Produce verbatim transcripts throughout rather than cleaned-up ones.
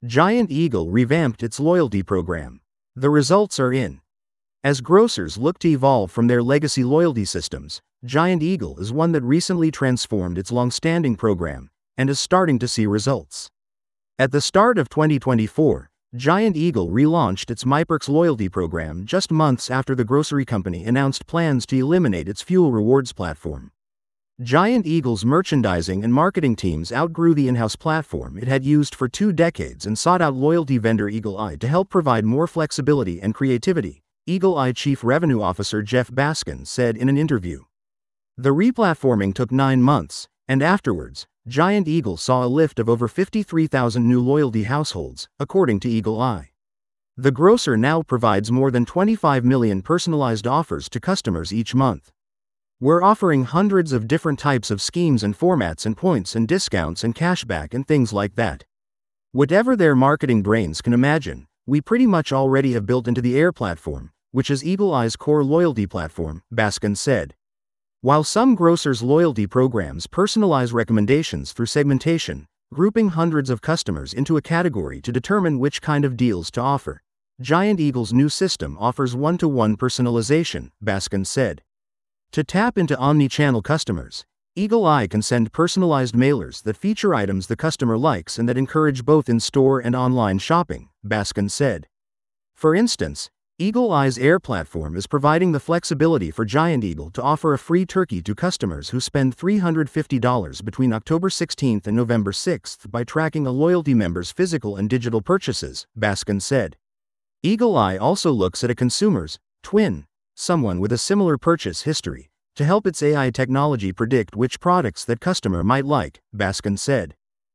Giant Eagle revamped its loyalty program. The results are in. As grocers look to evolve from their legacy loyalty systems, Giant Eagle is one that recently transformed its long-standing program and is starting to see results. At the start of twenty twenty-four, Giant Eagle relaunched its MyPerks loyalty program just months after the grocery company announced plans to eliminate its fuel rewards platform. Giant Eagle's merchandising and marketing teams outgrew the in-house platform it had used for two decades and sought out loyalty vendor Eagle Eye to help provide more flexibility and creativity, Eagle Eye Chief Revenue Officer Jeff Baskin said in an interview. The replatforming took nine months, and afterwards, Giant Eagle saw a lift of over fifty-three thousand new loyalty households, according to Eagle Eye. The grocer now provides more than twenty-five million personalized offers to customers each month. We're offering hundreds of different types of schemes and formats and points and discounts and cashback and things like that. Whatever their marketing brains can imagine, we pretty much already have built into the Air platform, which is Eagle Eye's core loyalty platform, Baskin said. While some grocers' loyalty programs personalize recommendations through segmentation, grouping hundreds of customers into a category to determine which kind of deals to offer, Giant Eagle's new system offers one-to-one personalization, Baskin said. To tap into omni-channel customers, Eagle Eye can send personalized mailers that feature items the customer likes and that encourage both in-store and online shopping, Baskin said. For instance, Eagle Eye's Air platform is providing the flexibility for Giant Eagle to offer a free turkey to customers who spend three hundred fifty dollars between October sixteenth and November sixth by tracking a loyalty member's physical and digital purchases, Baskin said. Eagle Eye also looks at a consumer's twin, someone with a similar purchase history, to help its A I technology predict which products that customer might like, Baskin said.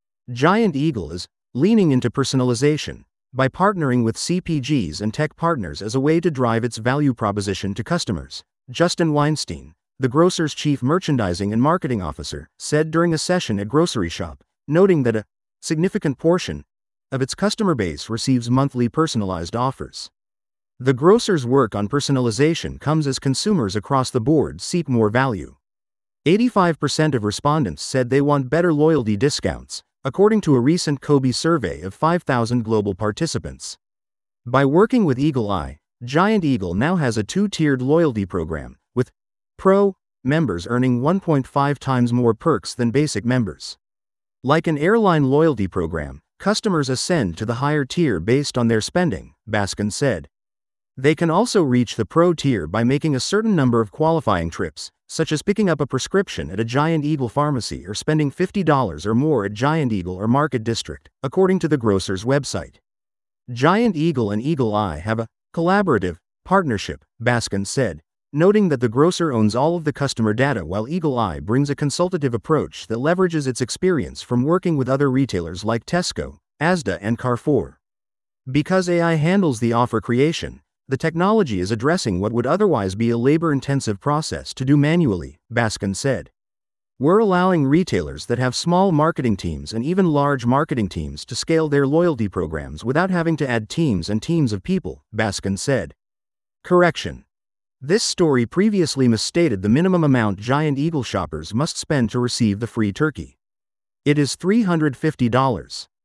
Giant Eagle is leaning into personalization by partnering with C P Gs and tech partners as a way to drive its value proposition to customers, Justin Weinstein, the grocer's chief merchandising and marketing officer, said during a session at Grocery Shop, noting that a significant portion of its customer base receives monthly personalized offers. The grocer's work on personalization comes as consumers across the board seek more value. eighty-five percent of respondents said they want better loyalty discounts, according to a recent Kobe survey of five thousand global participants. By working with Eagle Eye, Giant Eagle now has a two-tiered loyalty program, with Pro members earning one point five times more perks than basic members. Like an airline loyalty program, customers ascend to the higher tier based on their spending, Baskin said. They can also reach the Pro tier by making a certain number of qualifying trips, such as picking up a prescription at a Giant Eagle pharmacy or spending fifty dollars or more at Giant Eagle or Market District, according to the grocer's website. Giant Eagle and Eagle Eye have a collaborative partnership, Baskin said, noting that the grocer owns all of the customer data while Eagle Eye brings a consultative approach that leverages its experience from working with other retailers like Tesco, Asda and Carrefour. Because A I handles the offer creation, the technology is addressing what would otherwise be a labor-intensive process to do manually, Baskin said. We're allowing retailers that have small marketing teams and even large marketing teams to scale their loyalty programs without having to add teams and teams of people, Baskin said. Correction. This story previously misstated the minimum amount Giant Eagle shoppers must spend to receive the free turkey. It is three hundred fifty dollars.